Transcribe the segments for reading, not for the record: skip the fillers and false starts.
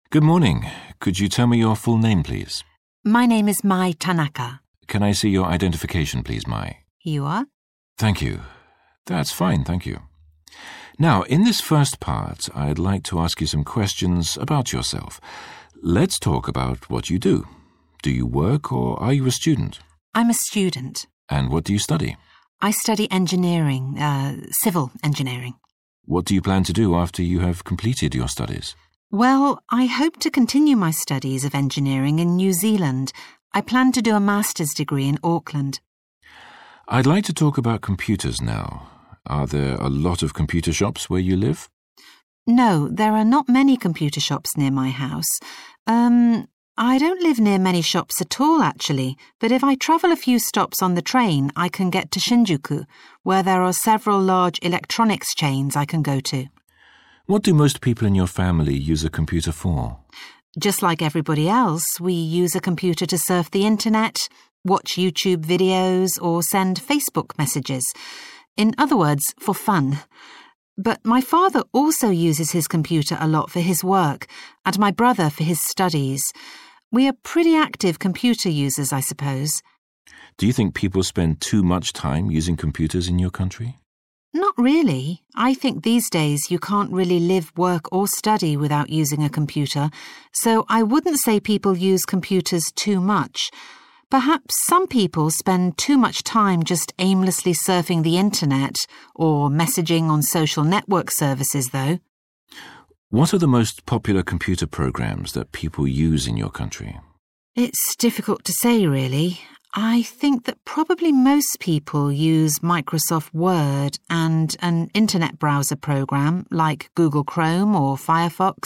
Good morning. Could you tell me your full name, please? My name is Mai Tanaka. Can I see your identification, please, Mai? You are? Thank you. That's fine, thank you. Now, in this first part, I'd like to ask you some questions about yourself. Let's talk about what you do. Do you work or are you a student? I'm a student. And what do you study? I study engineering, civil engineering. What do you plan to do after you have completed your studies? Well, I hope to continue my studies of engineering in New Zealand. I plan to do a master's degree in Auckland. I'd like to talk about computers now. Are there a lot of computer shops where you live? No, there are not many computer shops near my house. I don't live near many shops at all, actually, but if I travel a few stops on the train, I can get to Shinjuku, where there are several large electronics chains I can go to. What do most people in your family use a computer for? Just like everybody else, we use a computer to surf the internet, watch YouTube videos, or send Facebook messages. In other words, for fun. But my father also uses his computer a lot for his work, and my brother for his studies. We are pretty active computer users, I suppose. Do you think people spend too much time using computers in your country? Not really. I think these days you can't really live, work or study without using a computer, so I wouldn't say people use computers too much. Perhaps some people spend too much time just aimlessly surfing the internet or messaging on social network services, though. What are the most popular computer programs that people use in your country? It's difficult to say, really. I think that probably most people use Microsoft Word and an internet browser program like Google Chrome or Firefox.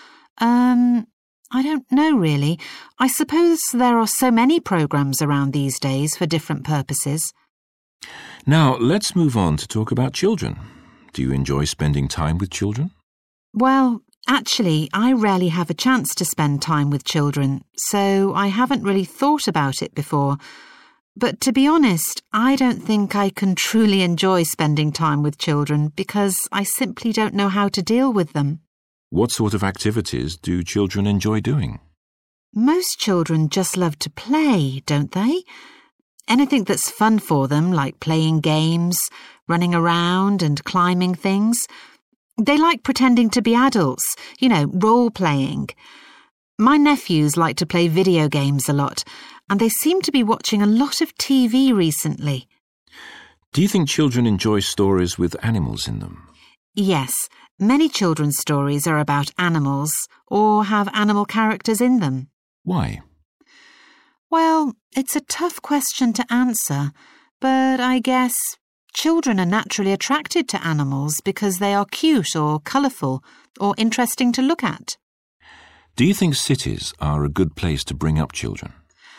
I don't know, really. I suppose there are so many programs around these days for different purposes. Now, let's move on to talk about children. Do you enjoy spending time with children? Well, actually, I rarely have a chance to spend time with children, so I haven't really thought about it before. But to be honest, I don't think I can truly enjoy spending time with children because I simply don't know how to deal with them. What sort of activities do children enjoy doing? Most children just love to play, don't they? Anything that's fun for them, like playing games, running around and climbing things. They like pretending to be adults, role-playing. My nephews like to play video games a lot, and they seem to be watching a lot of TV recently. Do you think children enjoy stories with animals in them? Yes, many children's stories are about animals or have animal characters in them. Why? Well, it's a tough question to answer, but I guess children are naturally attracted to animals because they are cute or colourful or interesting to look at. Do you think cities are a good place to bring up children?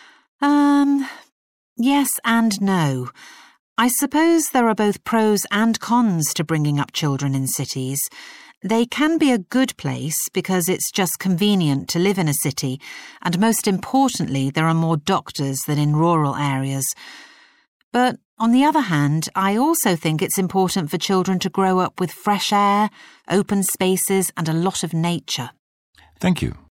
Yes and no. I suppose there are both pros and cons to bringing up children in cities. They can be a good place because it's just convenient to live in a city, and most importantly, there are more doctors than in rural areas. But on the other hand, I also think it's important for children to grow up with fresh air, open spaces, and a lot of nature. Thank you.